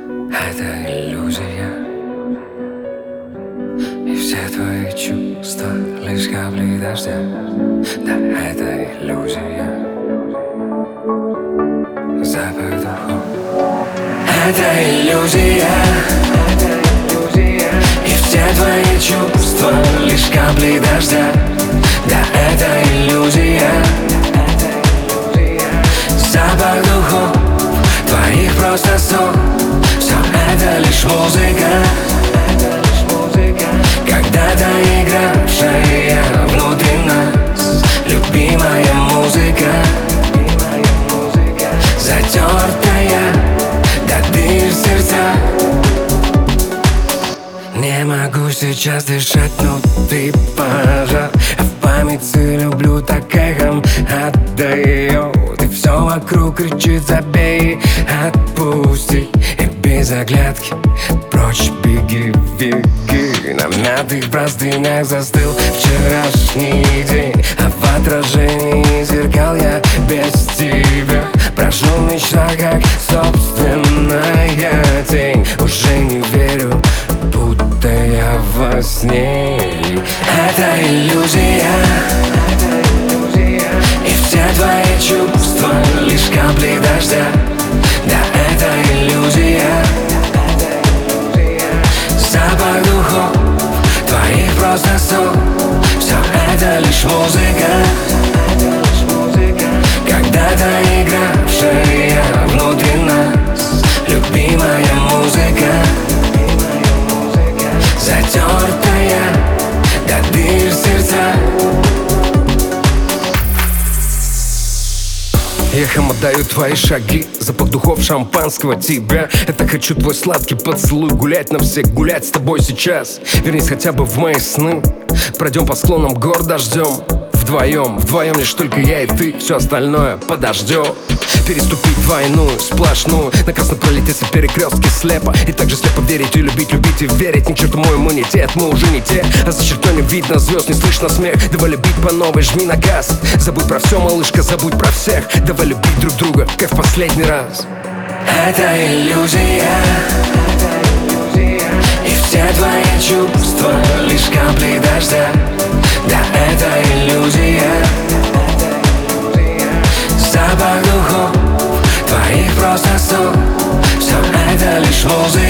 Это иллюзия, и все твои чувства лишь капли дождя. Да, это иллюзия, запах духов. Это иллюзия, и все твои чувства лишь капли дождя. Да, это иллюзия, запах духов твоих просто сон. Все это лишь музыка, когда-то игравшая внутри нас. Любимая музыка, затертая до дыр сердца. Не могу сейчас дышать, но ты пожар, а в памяти люблю так эхом отдает. И все вокруг кричит: забей, отпусти. И без оглядки прочь беги, беги. На мятых простынях застыл вчерашний день, а в отражении зеркал я без тебя. Прошу мечта, как собственная тень. Уже не верю, будто я во сне. Это иллюзия, и все твои чувства лишь капли дождя. Да, это иллюзия, запах духов твоих просто сон. Все это лишь музыка, когда-то игравшая внутри нас. Любимая музыка, затертая до дыр сердца. Эхом отдаю твои шаги, запах духов шампанского тебя. Это хочу твой сладкий поцелуй, гулять на всех, гулять с тобой сейчас. Вернись хотя бы в мои сны, пройдем по склонам гор дождем. Вдвоем лишь только я и ты, все остальное подождет. Переступить двойную, сплошную, на красном пролететься перекрестки слепо. И также слепо верить и любить, любить и верить. Ни к черту мой иммунитет, мы уже не те. А за чертой не видно звезд, не слышно смех. Давай любить по новой, жми на газ. Забудь про все, малышка, забудь про всех. Давай любить друг друга, как в последний раз. Это иллюзия, и все твои чувства лишь капли дождя. Да, это иллюзия, запах духов твоих просто сон. Все это лишь музыка,